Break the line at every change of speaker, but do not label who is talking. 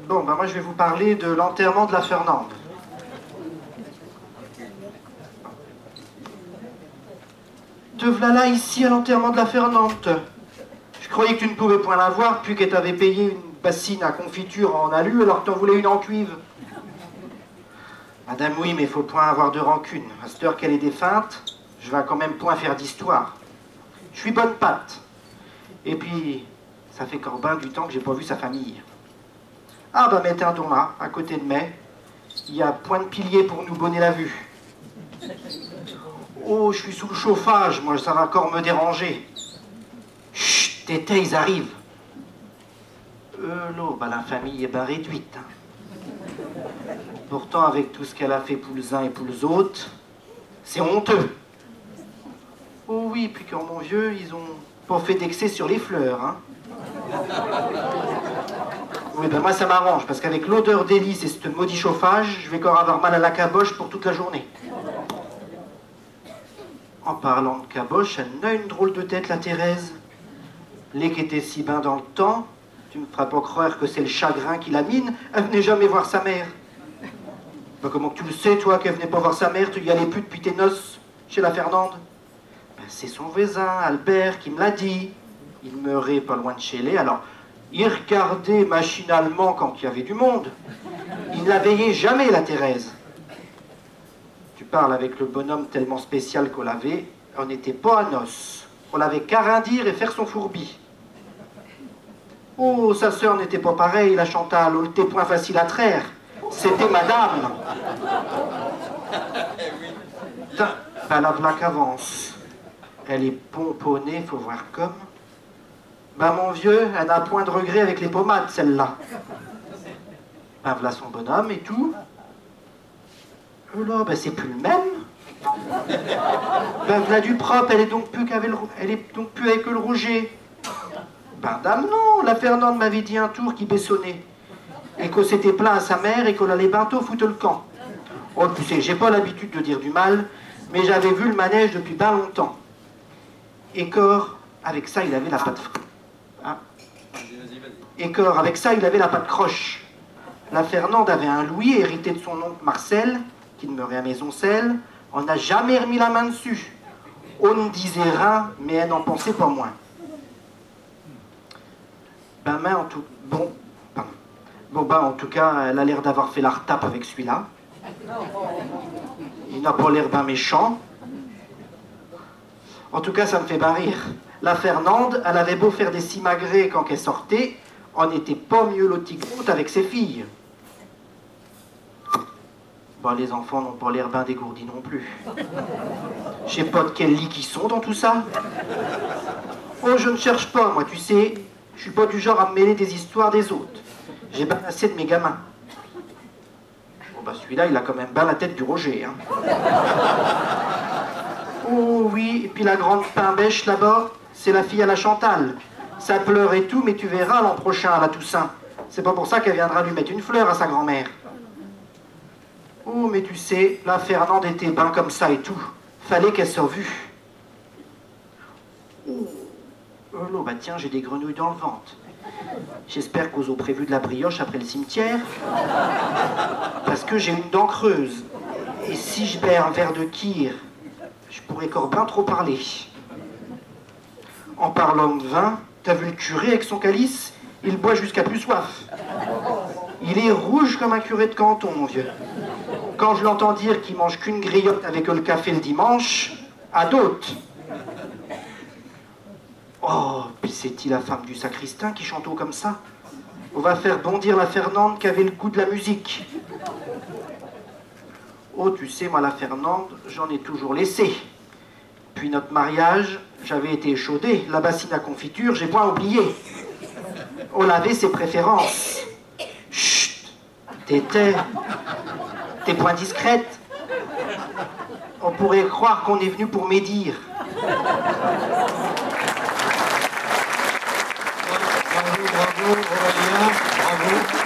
Bon, ben moi je vais vous parler de l'enterrement de la Fernande. Te voilà ici à l'enterrement de la Fernande. Je croyais que tu ne pouvais point la voir depuis qu'elle t'avait payé une bassine à confiture en alu alors que t'en voulais une en cuivre. Madame, oui, mais faut point avoir de rancune. À cette heure qu'elle est défunte, je vais quand même point faire d'histoire. Je suis bonne patte. Et puis, ça fait Corbin du temps que j'ai pas vu sa famille. Ah bah mettez un don là, à côté de mai. Il y a point de pilier pour nous bonner la vue. Oh, je suis sous le chauffage, moi ça va encore me déranger. Chut, tété, ils arrivent. Là, bah la famille est ben réduite. Hein. Pourtant, avec tout ce qu'elle a fait pour les uns et pour les autres, c'est honteux. Oh oui, puis quand mon vieux, ils ont pas fait d'excès sur les fleurs, hein. Oui, ben moi ça m'arrange, parce qu'avec l'odeur d'hélice et ce maudit chauffage, je vais encore avoir mal à la caboche pour toute la journée. En parlant de caboche, elle a une drôle de tête, la Thérèse. Les qui était si ben dans le temps, tu me feras pas croire que c'est le chagrin qui la mine, elle venait jamais voir sa mère. Ben comment que tu le sais, toi, qu'elle venait pas voir sa mère, tu y allais plus depuis tes noces, chez la Fernande? Ben c'est son voisin, Albert, qui me l'a dit. Il meurait pas loin de chez les, alors il regardait machinalement quand il y avait du monde. Il ne la veillait jamais, la Thérèse. Tu parles avec le bonhomme tellement spécial qu'on l'avait, on n'était pas à noces. On l'avait qu'à rien dire et faire son fourbi. Oh, sa sœur n'était pas pareille, la Chantal, on était point facile à traire. C'était madame. Ben la blague avance. Elle est pomponnée, faut voir comme. Ben mon vieux, elle n'a point de regret avec les pommades, celle-là. Ben voilà son bonhomme et tout. Oh là, ben c'est plus le même. Ben voilà du propre, elle est donc plus avec que le Roger. Ben dame non, la Fernande m'avait dit un tour qui baissonnait. Et qu'on s'était plaint à sa mère et qu'on allait bientôt foutre le camp. Oh tu sais, j'ai pas l'habitude de dire du mal, mais j'avais vu le manège depuis bien longtemps. Et Cor, avec ça il avait la patte Et Cor, avec ça il avait la patte croche. La Fernande avait un louis hérité de son oncle Marcel, qui demeurait à Maisoncelles. On n'a jamais remis la main dessus. On ne disait rien, mais elle n'en pensait pas moins. Ben, en tout... en tout cas, elle a l'air d'avoir fait la retape avec celui-là. Il n'a pas l'air ben méchant. En tout cas, ça me fait bien rire. La Fernande, elle avait beau faire des simagrées quand elle sortait, on n'était pas mieux lotis que l'autre avec ses filles. Bon, les enfants n'ont pas l'air ben dégourdis non plus. Je sais pas de quel lit qu'ils sont dans tout ça. Oh, je ne cherche pas, moi, tu sais. Je suis pas du genre à me mêler des histoires des autres. J'ai ben assez de mes gamins. Bon, bah celui-là, il a quand même ben la tête du Roger, hein. Oh oui, et puis la grande pain-bêche là-bas, c'est la fille à la Chantal. Ça pleure et tout, mais tu verras l'an prochain à la Toussaint. C'est pas pour ça qu'elle viendra lui mettre une fleur à sa grand-mère. Oh, mais tu sais, la Fernande était ben comme ça et tout. Fallait qu'elle soit vue. Oh là, bah tiens, j'ai des grenouilles dans le ventre. J'espère qu'aux eaux prévues de la brioche après le cimetière. Parce que j'ai une dent creuse. Et si je perds un verre de kir, je pourrais Corbin trop parler. En parlant de vin, t'as vu le curé avec son calice? Il boit jusqu'à plus soif. Il est rouge comme un curé de canton, mon vieux. Quand je l'entends dire qu'il mange qu'une griotte avec le café le dimanche, à d'autres. Oh, puis c'est-il la femme du sacristain qui chante comme ça? On va faire bondir la Fernande qui avait le goût de la musique. Oh, tu sais, moi, la Fernande, j'en ai toujours laissé. Puis notre mariage, j'avais été échaudé. La bassine à confiture, j'ai point oublié. On avait ses préférences. Chut, t'es point discrète. On pourrait croire qu'on est venu pour médire.
Bravo, Aurélien, bravo.